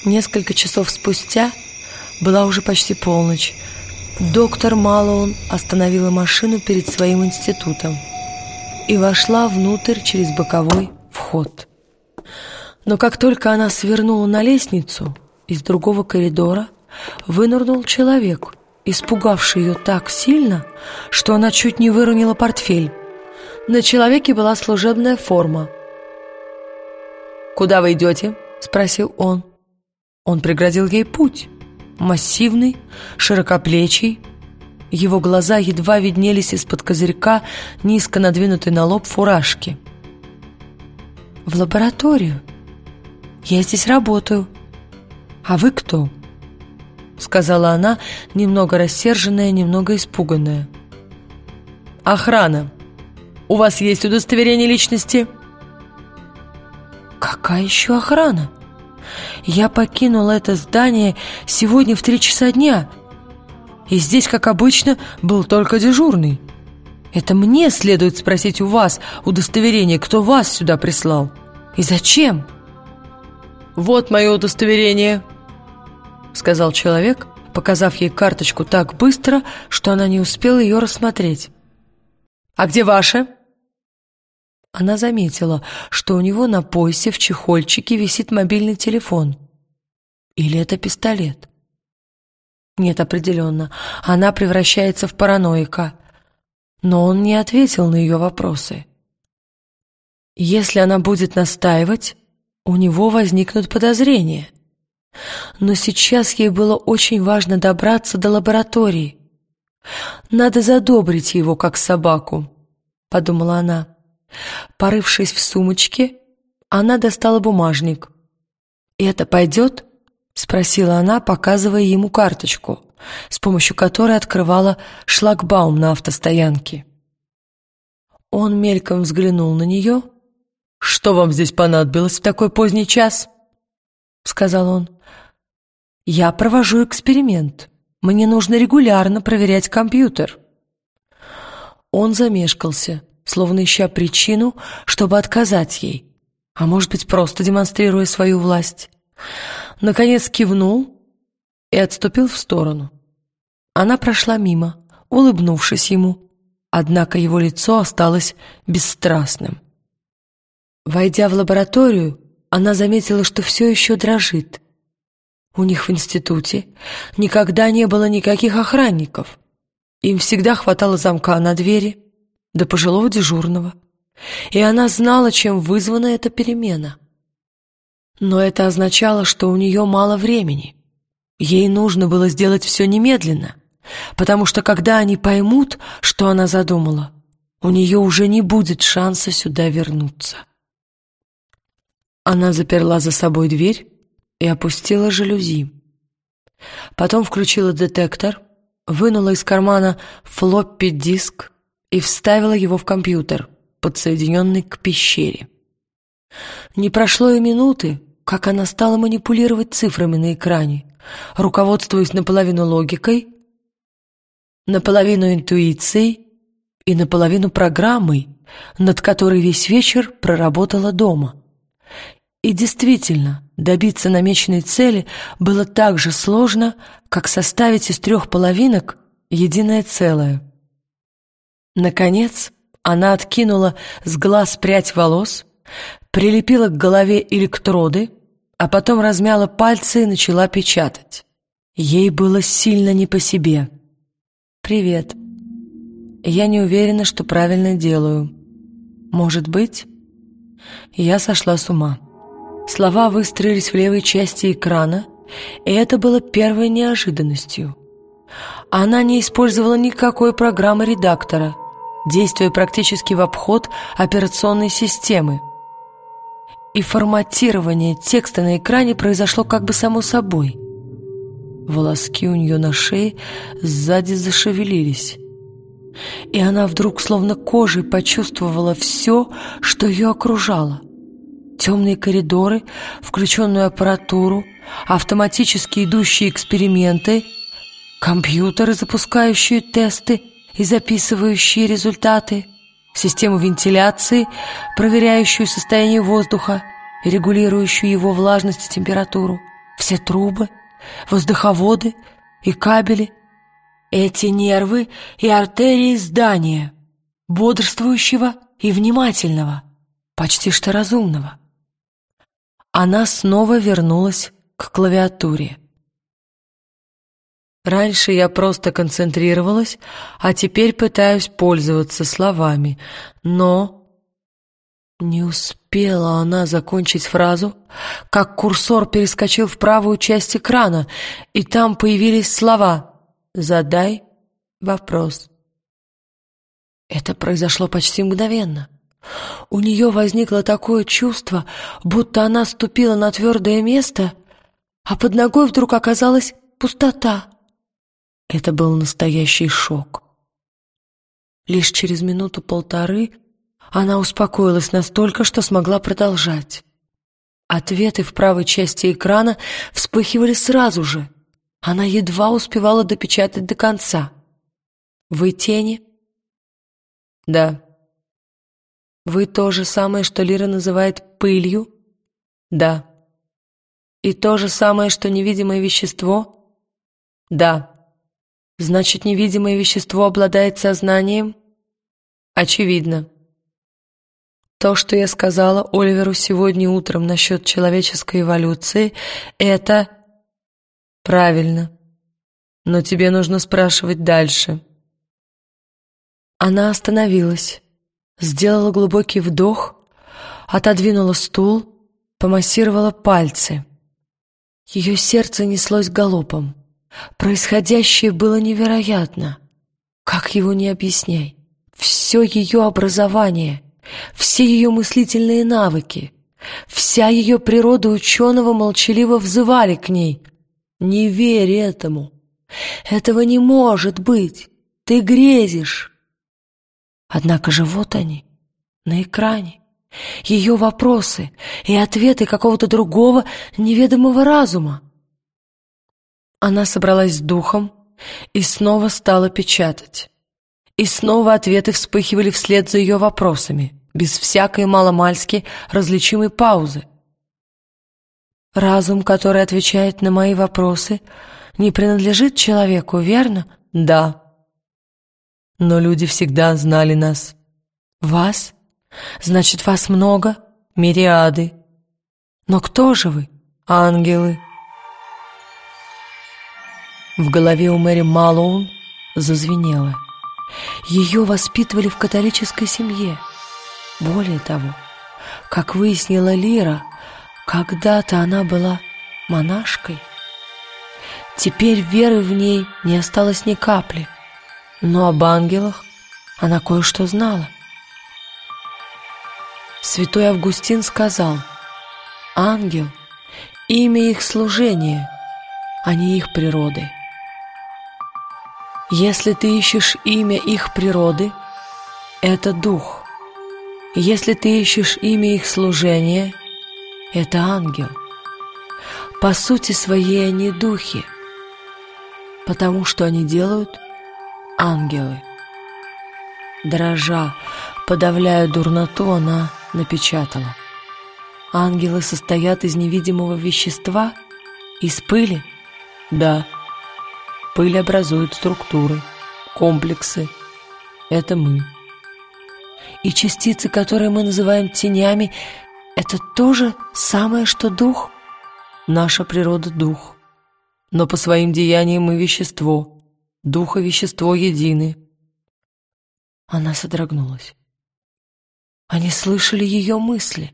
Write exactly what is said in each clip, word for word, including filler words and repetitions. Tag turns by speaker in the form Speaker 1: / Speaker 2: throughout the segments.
Speaker 1: Несколько часов спустя, была уже почти полночь, доктор Малоун остановила машину перед своим институтом и вошла внутрь через боковой вход. Но как только она свернула на лестницу, из другого коридора вынырнул человек, испугавший ее так сильно, что она чуть не выронила портфель. На человеке была служебная форма. «Куда вы идете?» — спросил он. Он преградил ей путь. Массивный, широкоплечий. Его глаза едва виднелись из-под козырька, низко надвинутой на лоб фуражки. «В лабораторию. Я здесь работаю. А вы кто?» — сказала она, немного рассерженная, немного испуганная. «Охрана. У вас есть удостоверение личности?» «Какая еще охрана? Я покинула это здание сегодня в три часа дня, и здесь, как обычно, был только дежурный. Это мне следует спросить у вас удостоверение, кто вас сюда прислал. И зачем?» «Вот мое удостоверение», — сказал человек, показав ей карточку так быстро, что она не успела ее рассмотреть. «А где ваше?» Она заметила, что у него на поясе в чехольчике висит мобильный телефон. Или это пистолет? Нет, определенно, она превращается в параноика. Но он не ответил на ее вопросы. Если она будет настаивать, у него возникнут подозрения. Но сейчас ей было очень важно добраться до лаборатории. «Надо задобрить его, как собаку», — подумала она. Порывшись в сумочке, она достала бумажник. «Это пойдет?» — спросила она, показывая ему карточку, с помощью которой открывала шлагбаум на автостоянке. Он мельком взглянул на нее. «Что вам здесь понадобилось в такой поздний час?» — сказал он. «Я провожу эксперимент. Мне нужно регулярно проверять компьютер». Он замешкался, словно ища причину, чтобы отказать ей, а может быть, просто демонстрируя свою власть. Наконец кивнул и отступил в сторону. Она прошла мимо, улыбнувшись ему, однако его лицо осталось бесстрастным. Войдя в лабораторию, она заметила, что все еще дрожит. У них в институте никогда не было никаких охранников. Им всегда хватало замка на двери, до пожилого дежурного, и она знала, чем вызвана эта перемена. Но это означало, что у нее мало времени. Ей нужно было сделать все немедленно, потому что когда они поймут, что она задумала, у нее уже не будет шанса сюда вернуться. Она заперла за собой дверь и опустила жалюзи. Потом включила детектор, вынула из кармана флоппи-диск и вставила его в компьютер, подсоединенный к пещере. Не прошло и минуты, как она стала манипулировать цифрами на экране, руководствуясь наполовину логикой, наполовину интуицией и наполовину программой, над которой весь вечер проработала дома. И действительно, добиться намеченной цели было так же сложно, как составить из трех половинок единое целое. Наконец, она откинула с глаз прядь волос, прилепила к голове электроды, а потом размяла пальцы и начала печатать. Ей было сильно не по себе. «Привет. Я не уверена, что правильно делаю. Может быть, я сошла с ума». Слова выстроились в левой части экрана, и это было первой неожиданностью. Она не использовала никакой программы редактора, действуя практически в обход операционной системы. И форматирование текста на экране произошло как бы само собой. Волоски у нее на шее сзади зашевелились. И она вдруг словно кожей почувствовала все, что ее окружало. Темные коридоры, включенную аппаратуру, автоматически идущие эксперименты, компьютеры, запускающие тесты и записывающие результаты, систему вентиляции, проверяющую состояние воздуха и регулирующую его влажность и температуру, Все трубы, воздуховоды и кабели. Эти нервы и артерии здания, бодрствующего и внимательного, почти что разумного. Она снова вернулась к клавиатуре. Раньше я просто концентрировалась, а теперь пытаюсь пользоваться словами, но... Не успела она закончить фразу, как курсор перескочил в правую часть экрана, и там появились слова «Задай вопрос». Это произошло почти мгновенно. У нее возникло такое чувство, будто она ступила на твердое место, а под ногой вдруг оказалась пустота. Это был настоящий шок. Лишь через минуту-полторы она успокоилась настолько, что смогла продолжать. Ответы в правой части экрана вспыхивали сразу же. Она едва успевала допечатать до конца. «Вы тени?» «Да». «Вы то же самое, что Лира называет пылью?» «Да». «И то же самое, что невидимое вещество?» «Да». «Значит, невидимое вещество обладает сознанием?» «Очевидно». То, что я сказала Оливеру сегодня утром насчет человеческой эволюции, это... Правильно. Но тебе нужно спрашивать дальше. Она остановилась, сделала глубокий вдох, отодвинула стул, помассировала пальцы. Ее сердце неслось галопом. Происходящее было невероятно. Как его не объясняй. Все ее образование... Все ее мыслительные навыки, вся ее природа ученого молчаливо взывали к ней. «Не верь этому! Этого не может быть! Ты грезишь!» Однако же вот они, на экране, ее вопросы и ответы какого-то другого неведомого разума. Она собралась с духом и снова стала печатать. И снова ответы вспыхивали вслед за ее вопросами, без всякой маломальски различимой паузы. «Разум, который отвечает на мои вопросы, не принадлежит человеку, верно?» «Да». «Но люди всегда знали нас». «Вас? Значит, вас много?» «Мириады». «Но кто же вы?» «Ангелы». В голове у Мэри Малоун зазвенело. Ее воспитывали в католической семье. Более того, как выяснила Лира, когда-то она была монашкой. Теперь веры в ней не осталось ни капли, но об ангелах она кое-что знала. Святой Августин сказал: «Ангел — имя их служения, а не их природы». Если ты ищешь имя их природы, это дух. Если ты ищешь имя их служения, это ангел. По сути своей они духи, потому что они делают ангелы. Дрожа, подавляя дурноту, она напечатала: «Ангелы состоят из невидимого вещества, из пыли?» «Да». Пыль образует структуры, комплексы. Это мы. И частицы, которые мы называем тенями, это тоже самое, что дух? Наша природа — дух. Но по своим деяниям мы вещество. Дух и вещество едины. Она содрогнулась. Они слышали ее мысли.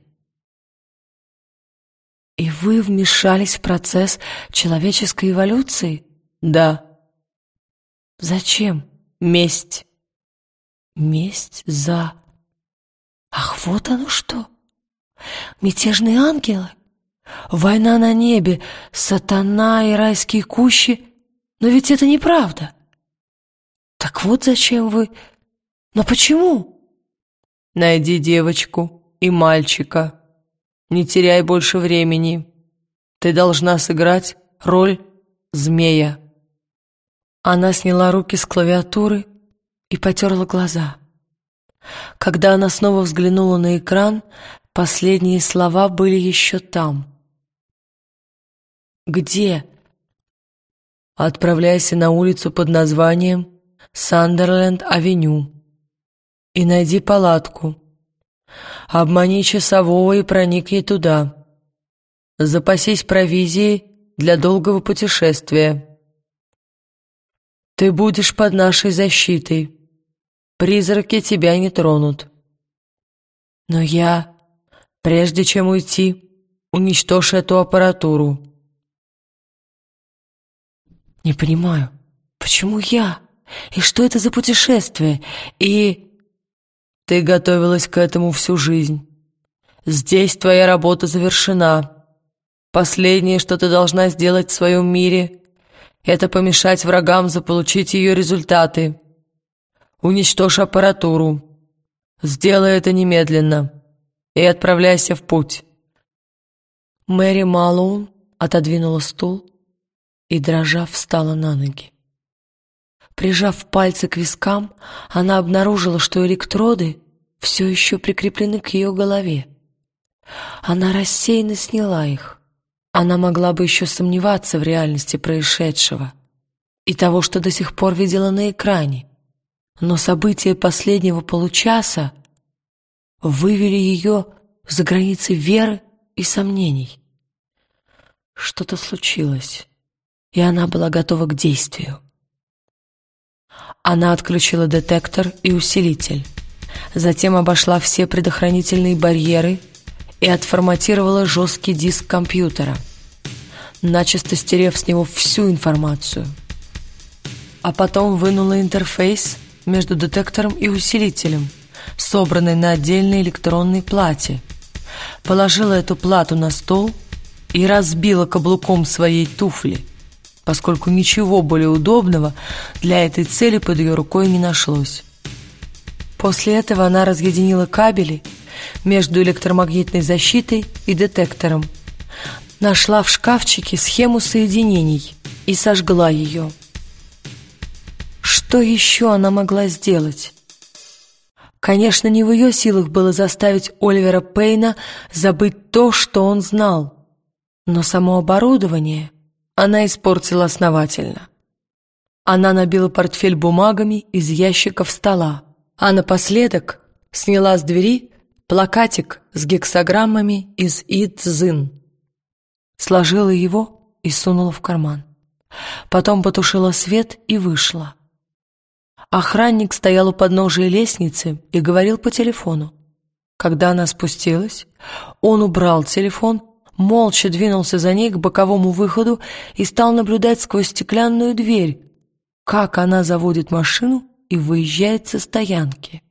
Speaker 1: И вы вмешались в процесс человеческой эволюции? Да. Зачем? Месть. Месть за... Ах, вот оно что! Мятежные ангелы? Война на небе, сатана и райские кущи? Но ведь это неправда. Так вот зачем вы... Но почему? Найди девочку и мальчика. Не теряй больше времени. Ты должна сыграть роль змея. Она сняла руки с клавиатуры и потерла глаза. Когда она снова взглянула на экран, последние слова были еще там. Где? Отправляйся на улицу под названием Сандерленд-авеню и найди палатку. Обмани часового и проникни туда. Запасись провизией для долгого путешествия. Ты будешь под нашей защитой. Призраки тебя не тронут. Но я, прежде чем уйти, уничтожь эту аппаратуру. Не понимаю, почему я? И что это за путешествие? И... Ты готовилась к этому всю жизнь. Здесь твоя работа завершена. Последнее, что ты должна сделать в своем мире, это помешать врагам заполучить ее результаты. Уничтожь аппаратуру. Сделай это немедленно и отправляйся в путь. Мэри Малоун отодвинула стул и, дрожа, встала на ноги. Прижав пальцы к вискам, она обнаружила, что электроды все еще прикреплены к ее голове. Она рассеянно сняла их. Она могла бы еще сомневаться в реальности происшедшего и того, что до сих пор видела на экране, но события последнего получаса вывели ее за границы веры и сомнений. Что-то случилось, и она была готова к действию. Она отключила детектор и усилитель, затем обошла все предохранительные барьеры и отформатировала жесткий диск компьютера, начисто стерев с него всю информацию. А потом вынула интерфейс между детектором и усилителем, собранный на отдельной электронной плате, положила эту плату на стол и разбила каблуком своей туфли, поскольку ничего более удобного для этой цели под ее рукой не нашлось. После этого она разъединила кабели между электромагнитной защитой и детектором, нашла в шкафчике схему соединений и сожгла ее. Что еще она могла сделать? Конечно, не в ее силах было заставить Оливера Пейна забыть то, что он знал, но само оборудование она испортила основательно. Она набила портфель бумагами из ящиков стола, а напоследок сняла с двери плакатик с гексаграммами из И-Цзин, сложила его и сунула в карман. Потом потушила свет и вышла. Охранник стоял у подножия лестницы и говорил по телефону. Когда она спустилась, он убрал телефон, молча двинулся за ней к боковому выходу и стал наблюдать сквозь стеклянную дверь, как она заводит машину и выезжает со стоянки.